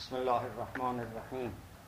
بسم الله الرحمن الرحیم.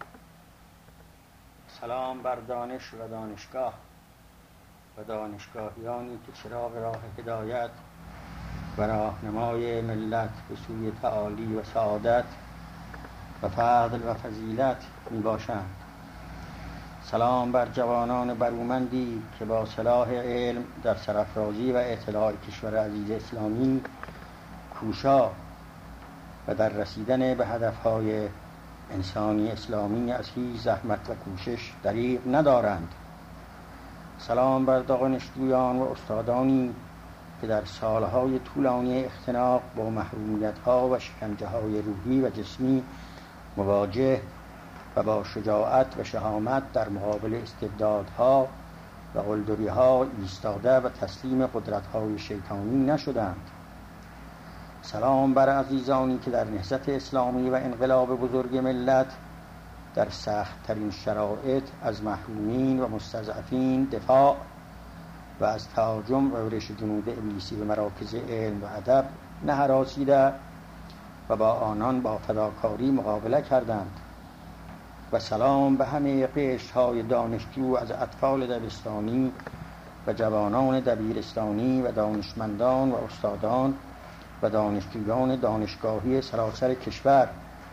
سلام بر دانش و دانشگاه و دانشگاهیانی که چراغ راه هدایت و راهنمای ملت به سوی تعالی و سعادت و فضل و فضیلت می باشند. سلام بر جوانان برومندی که با سلاح علم در سرافرازی و اطلاع کشور عزیز اسلامی کوشا و در رسیدن به هدفهای انسانی اسلامی از هیچ زحمت و کوشش دریغ ندارند. سلام بر دانشجویان و استادانی که در سالهای طولانی اختناق با محرومیت‌ها و شکنجه‌های روحی و جسمی مواجه و با شجاعت و شهامت در مقابل استبدادها و قلدری‌ها ایستاده و تسلیم قدرت‌های شیطانی نشدند. سلام بر عزیزانی که در نهضت اسلامی و انقلاب بزرگ ملت در سخت‌ترین شرایط از محرومین و مستضعفین دفاع و از تهاجم و ورش جنود ابلیسی به مراکز علم و ادب نهراسیده و با آنان با فداکاری مقابله کردند. و سلام به همه قشرهای دانشجو از اطفال دبستانی و جوانان دبیرستانی و دانشمندان و استادان و دانشجویان دانشگاهی سراسر کشور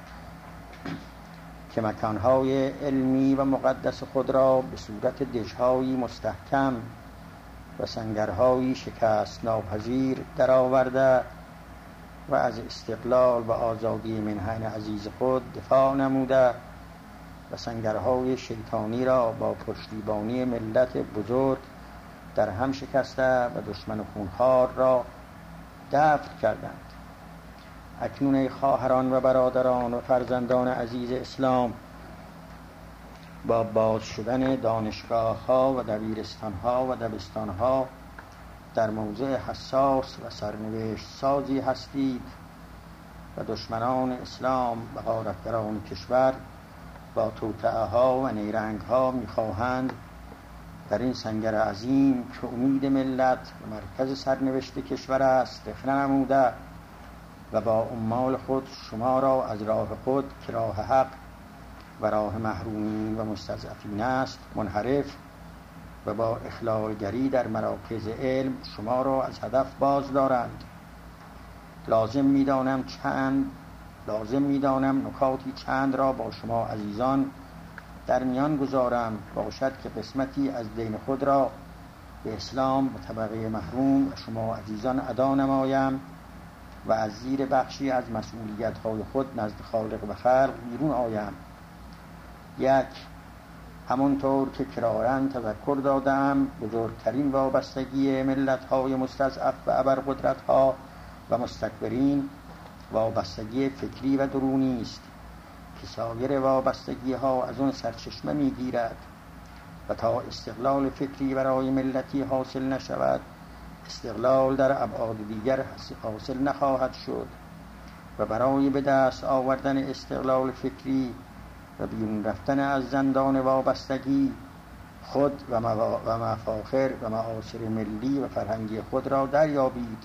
که مکانهای علمی و مقدس خود را به صورت دژهایی مستحکم و سنگرهایی شکست ناپذیر درآورده و از استقلال و آزادی منحن عزیز خود دفاع نموده و سنگرهای شیطانی را با پشتیبانی ملت بزرگ در هم شکسته و دشمن خونخوار را دفع کردند. اکنون ای خواهران و برادران و فرزندان عزیز اسلام، با باز شدن دانشگاه‌ها و دبیرستان‌ها و دبستان‌ها در موضع حساس و سرنوشت سازی هستید و دشمنان اسلام و غارتگران کشور با توطئه‌ها و نیرنگ‌ها می‌خواهند در این سنگر عظیم که امید ملت و مرکز سرنوشت کشور است رخنه نموده و با عمال خود شما را از راه خود که راه حق و راه محرومین و مستضعفین است منحرف و با اخلالگری در مراکز علم شما را از هدف باز دارند. لازم می‌دانم نکاتی چند را با شما عزیزان در میان گذارم، باشد که قسمتی از دین خود را به اسلام و طبقه محروم و شما عزیزان ادا نمایم و از زیر بخشی از مسئولیت‌های خود نزد خالق و خلق بیرون آیم. یک، همونطور که کراراً تذکر دادم، بزرگترین وابستگی ملت‌های مستضعف و ابرقدرت‌ها و مستکبرین وابستگی فکری و درونی است که سایر وابستگی ها از اون سرچشمه می گیرد و تا استقلال فکری برای ملتی حاصل نشود استقلال در ابعاد دیگر حاصل نخواهد شد و برای به دست آوردن استقلال فکری و بیرون رفتن از زندان وابستگی خود و مفاخر و معاصر ملی و فرهنگی خود را دریابید.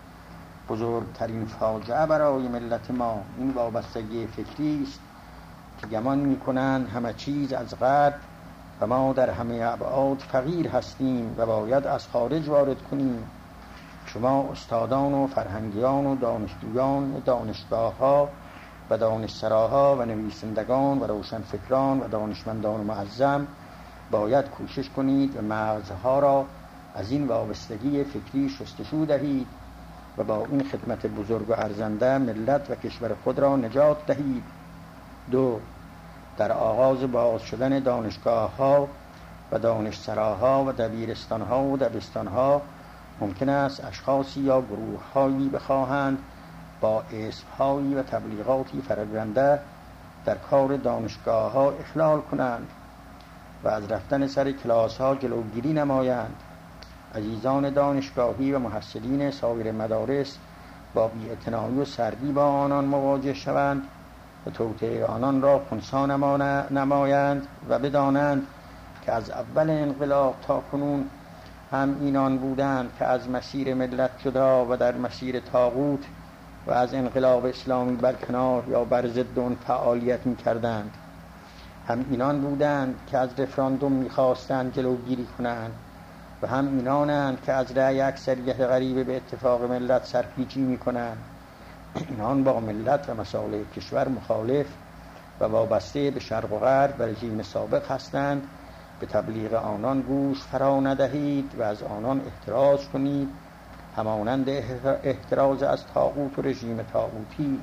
بزرگترین فاجعه برای ملت ما این وابستگی فکری است که گمان می‌کنند همه چیز از غرب و ما در همه ابعاد فقیر هستیم و باید از خارج وارد کنیم. شما استادان و فرهنگیان و دانشجویان و دانشگاه‌ها و دانشسراها و نویسندگان و روشنفکران و دانشمندان معظم باید کوشش کنید و مغزها را از این وابستگی فکری شستشو دهید و با این خدمت بزرگ و ارزنده ملت و کشور خود را نجات دهید. دو، در آغاز باز شدن دانشگاه‌ها و دانشسراها و دبیرستان‌ها و دبستان‌ها ممکن است اشخاصی یا گروه‌هایی بخواهند با اسم‌هایی و تبلیغاتی فراگیرنده در کار دانشگاه‌ها اخلال کنند و از رفتن سر کلاس‌ها جلوگیری نمایند. عزیزان دانشگاهی و محصلین سایر مدارس با بی‌اعتنایی و سردی با آنان مواجه شوند و توطئه آنان را خنثی نمایند و بدانند که از اول انقلاب تا کنون هم اینان بودند که از مسیر ملت جدا و در مسیر طاغوت و از انقلاب اسلامی برکنار یا بر ضد اون فعالیت می‌کردند. هم اینان بودند که از رفراندوم می‌خواستند جلوگیری کنند و هم اینانند که از رأی اکثریت غریبه به اتفاق ملت سرپیچی می‌کنند. اینان با ملت و مصالح کشور مخالف و وابسته به شرق و غرب و رژیم سابق هستند. به تبلیغ آنان گوش فرا ندهید و از آنان احتراز کنید، همانند احتراز از طاغوت و رژیم طاغوتی.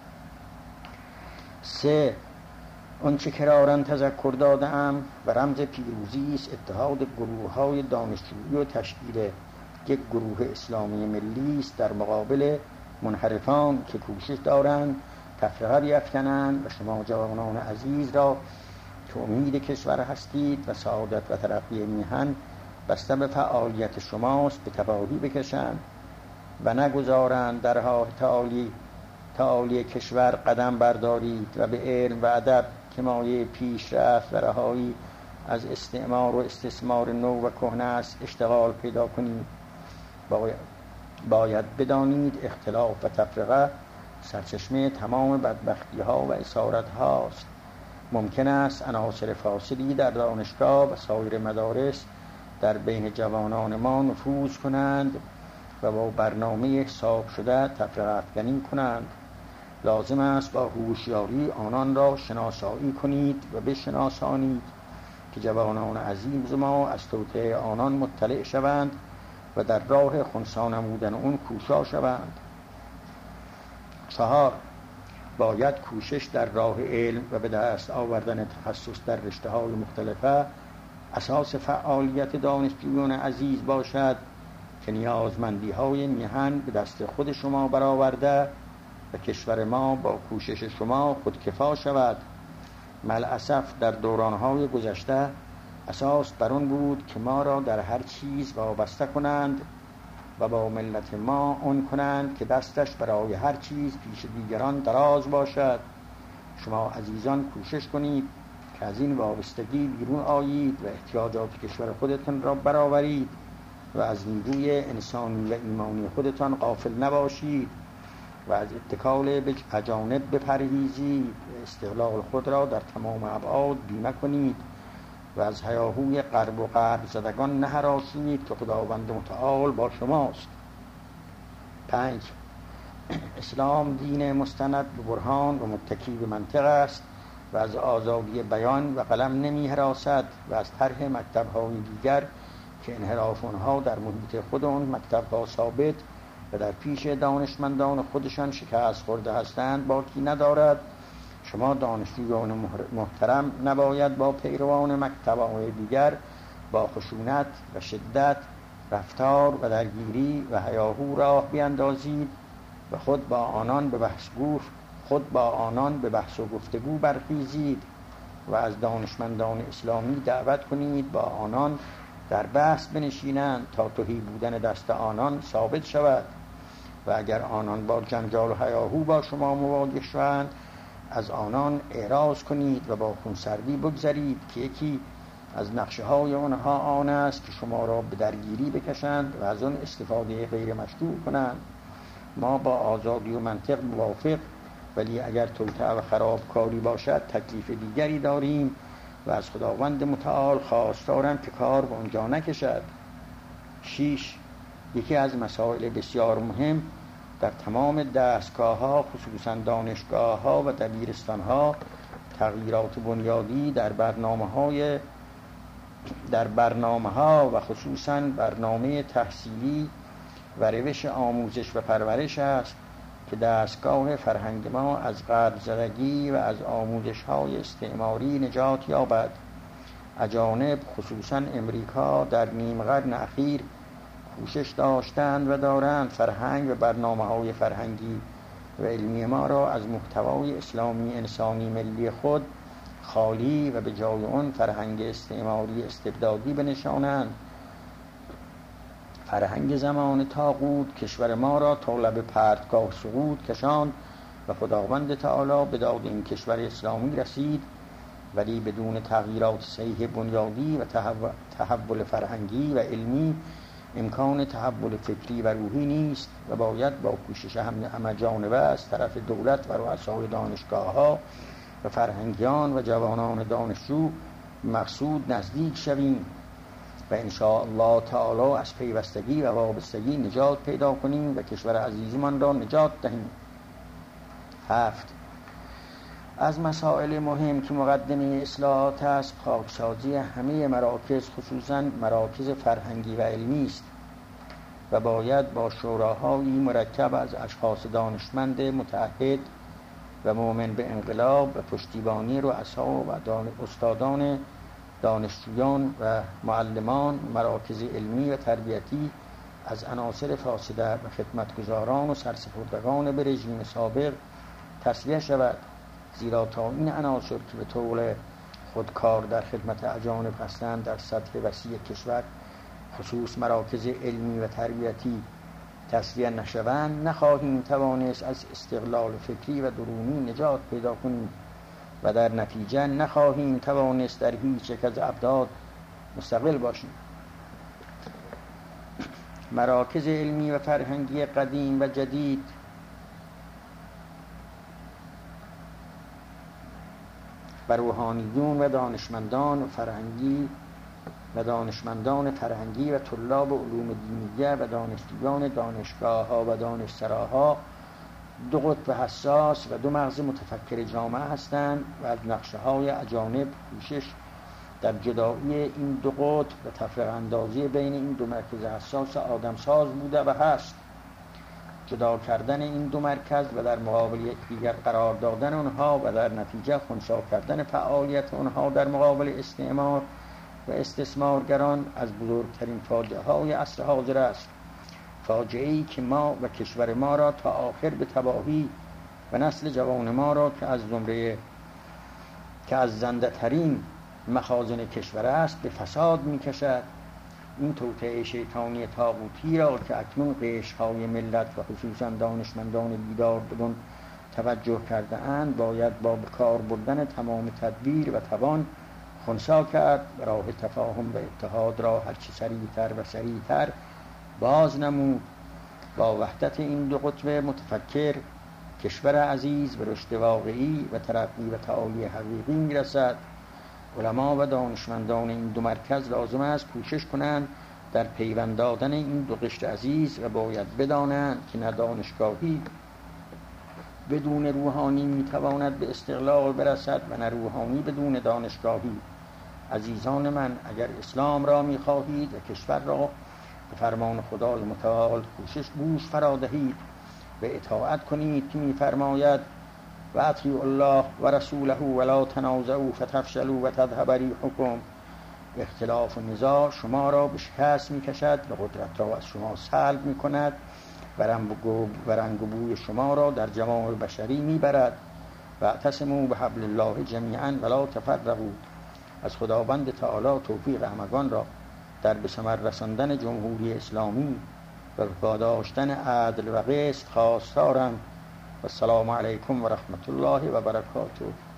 3. آنچه کرارن تذکر دادم و رمز پیروزی است اتحاد گروه‌های دانشجویی و تشکیل یک گروه اسلامی ملی است در مقابل منحرفان که کوشش دارند تفرقه بیفکنند و شما جوانان عزیز را که امید کشور هستید و سعادت و ترقی میهن بسته به فعالیت شماست به تباهی بکشند و نگذارند در راه تعالی کشور قدم بردارید و به علم و ادب که مایه پیشرفت و رهایی از استعمار و استثمار نو و کهنه است اشتغال پیدا کنید. باید بدانید اختلاف و تفرقه سرچشمه تمام بدبختی ها و اسارت هاست. ممکن است عناصر فاسدی در دانشگاه و سایر مدارس در بین جوانان ما نفوذ کنند و با برنامه حساب شده تفرقه افکنی کنند. لازم است با هوشیاری آنان را شناسایی کنید و بشناسانید که جوانان عزیز ما از توطئه آنان مطلع شوند و در راه خنثی نمودن اون کوشا شوند. 4. باید کوشش در راه علم و به دست آوردن تخصص در رشته‌های مختلفه اساس فعالیت دانشجویان عزیز باشد که نیازمندی‌های میهن به دست خود شما برآورده و کشور ما با کوشش شما خودکفا شود. ملاسف در دوران‌های گذشته اساس بر آن بود که ما را در هر چیز وابسته کنند و با ملت ما آن کنند که دستش برای هر چیز پیش دیگران دراز باشد. شما عزیزان کوشش کنید که از این وابستگی بیرون آیید و احتیاجات کشور خودتان را برآورید و از نیروی انسانی و ایمانی خودتان غافل نباشید و از اتکال به اجانب بپرهیزید و استقلال خود را در تمام ابعاد بیمه کنید و از هیاهوی غرب و غرب زدگان نهراسید که خداوند متعال با شماست. 5. اسلام دین مستند به برهان و متکی به منطق است و از آزادی بیان و قلم نمی هراسد و از طرح مکتب‌های دیگر که انحراف آنها در محیط خود آن مکتب‌ها ثابت و در پیش دانشمندان خودشان شکست خورده هستند باکی ندارد. شما دانشجویان محترم نباید با پیروان مکتب‌های دیگر با خشونت و شدت رفتار و درگیری و هیاهو راه بیندازید و خود با آنان به بحث و گفتگو برخیزید و از دانشمندان اسلامی دعوت کنید با آنان در بحث بنشینند تا تهی بودن دست آنان ثابت شود و اگر آنان با جنجال و هیاهو با شما مواجه شوند از آنان اعراض کنید و با خونسردی بگذرید که یکی از نقشه های آنها آن است که شما را به درگیری بکشند و از آن استفاده غیر مشروع کنند. ما با آزادی و منطق موافق، ولی اگر توطئه و خرابکاری باشد تکلیف دیگری داریم و از خداوند متعال خواستارم که کار به آنجا نکشد. 6. یکی از مسائل بسیار مهم در تمام دستگاه‌ها خصوصاً دانشگاه‌ها و دبیرستان‌ها تغییرات بنیادی در برنامه‌ها و خصوصاً برنامه تحصیلی و روش آموزش و پرورش است که دستگاه فرهنگ ما از غرب زدگی و از آموزش‌های استعماری نجات یابد. اجانب خصوصاً امریکا در نیم قرن اخیر کوشش داشتند و دارند فرهنگ و برنامه‌های فرهنگی و علمی ما را از محتوای اسلامی انسانی ملی خود خالی و به جای آن فرهنگ استعماری استبدادی بنشانند. فرهنگ زمان طاغوت کشور ما را تا لب پرتگاه سقوط کشاند و خداوند تعالی به داد این کشور اسلامی رسید، ولی بدون تغییرات صحیح بنیادی و تحول فرهنگی و علمی امکان تحول فکری و روحی نیست و باید با کوشش همه جانبه از طرف دولت و رؤسای دانشگاه‌ها و فرهنگیان و جوانان دانشجو مقصود نزدیک شویم و ان شاء الله تعالی از پیوستگی و وابستگی نجات پیدا کنیم و کشور عزیزمان را نجات دهیم. 7. از مسائل مهم که مقدمه اصلاحات است پاکسازی همه مراکز، خصوصا مراکز فرهنگی و علمی است و باید با شوراهایی مرکب از اشخاص دانشمند متعهد و مؤمن به انقلاب و پشتیبانی رؤسا و استادان دانشجویان و معلمان مراکز علمی و تربیتی از عناصر فاسده و خدمتگزاران و سرسپردگان به رژیم سابق تصفیه شود، زیرا تا این عناصر که به طور خودکار در خدمت اجانب هستند در سطح وسیع کشور خصوص مراکز علمی و تربیتی تصفیه نشوند نخواهیم توانست از استقلال فکری و درونی نجات پیدا کنیم و در نتیجه نخواهیم توانست در هیچ یک از ابعاد مستقل باشیم. مراکز علمی و فرهنگی قدیم و جدید و روحانیون و دانشمندان فرهنگی و طلاب علوم دینیه و دانشجویان دانشگاه‌ها و دانشسراها دو قطب حساس و دو مغز متفکر جامعه هستند و از نقشه‌های اجانب کوشش در جدایی این دو قطب و تفرقه اندازی بین این دو مرکز حساس آدمساز بوده و هست. جدا کردن این دو مرکز و در مقابل یکدیگر قرار دادن آنها و در نتیجه خنثی کردن فعالیت آنها در مقابل استعمار و استثمارگران از بزرگترین فاجعه‌های عصر حاضر است. فاجعه‌ای که ما و کشور ما را تا آخر به تباهی و نسل جوان ما را که از زنده ترین مخازن کشور است به فساد می‌کشد. این توطئه شیطانی طاغوتی را که اکنون قشرهای ملت و خصوصا دانشمندان بیدار بدون توجه کرده اند باید با بکار بردن تمام تدبیر و توان خنثی کرد و راه تفاهم و اتحاد را هرچه سریعتر باز نمود. با وحدت این دو قطب متفکر کشور عزیز به رشد واقعی و ترقی و تعالی حقیقی میرسد. علما و دانشمندان این دو مرکز لازم است کوشش کنند در پیوند دادن این دو قشر عزیز و باید بدانند که نه دانشگاهی بدون روحانی میتواند به استقلال برسد و نه روحانی بدون دانشگاهی. عزیزان من، اگر اسلام را میخواهید و کشور را به فرمان خدای متعال گوش فرا دهید و اطاعت کنید که میفرماید و اطیعوا الله و رسوله ولا تنازعوا فتفشلوا و تذهب ریحکم. اختلاف و نزاع شما را به شکست میکشد و قدرت را از شما سلب میکند و رنگ و بوی شما را در جماع بشری میبرد. و اعتصموا بحبل الله جمیعا ولا تفرقوا. از خداوند تعالی توفیق همگان را در به ثمر رساندن جمهوری اسلامی و پاداشتن عدل و قسط خواستارم. و السلام علیکم و رحمت الله و برکاته.